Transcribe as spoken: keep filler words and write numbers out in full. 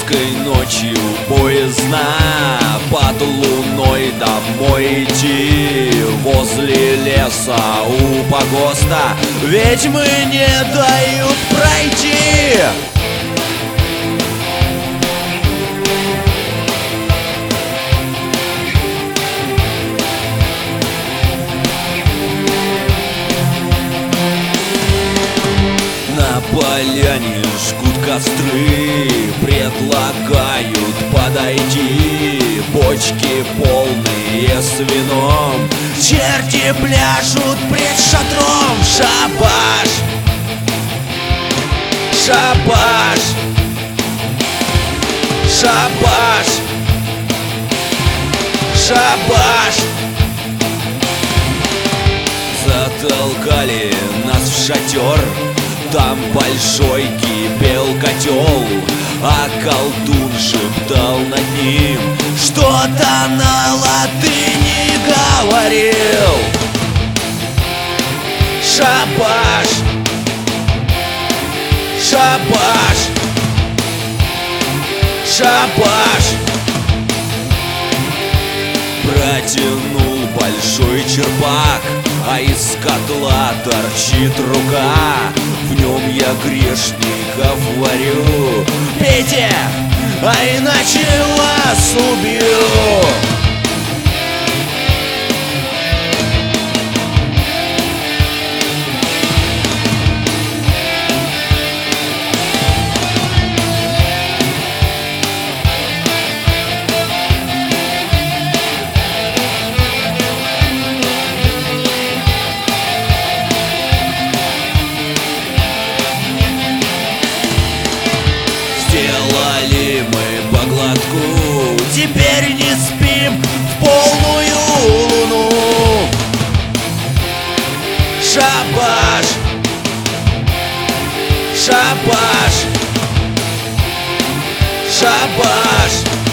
Майской ночью поездна, под луной домой идти, возле леса у погоста ведьмы не дают пройти. На поляне жгут костры, предлагают подойти, бочки полные с вином, черти пляшут пред шатром. Шабаш, шабаш, шабаш, шабаш. Затолкали нас в шатер, там большой кипел котел, а колдун шептал над ним, что-то на латыни говорил. Шабаш, шабаш, шабаш. Протянул большой черпак, а из котла торчит рука. В нем я грешников варю. Пейте, а иначе вас убью. Сделали мы по глотку, теперь не спим в полную луну. Шабаш, шабаш, шабаш.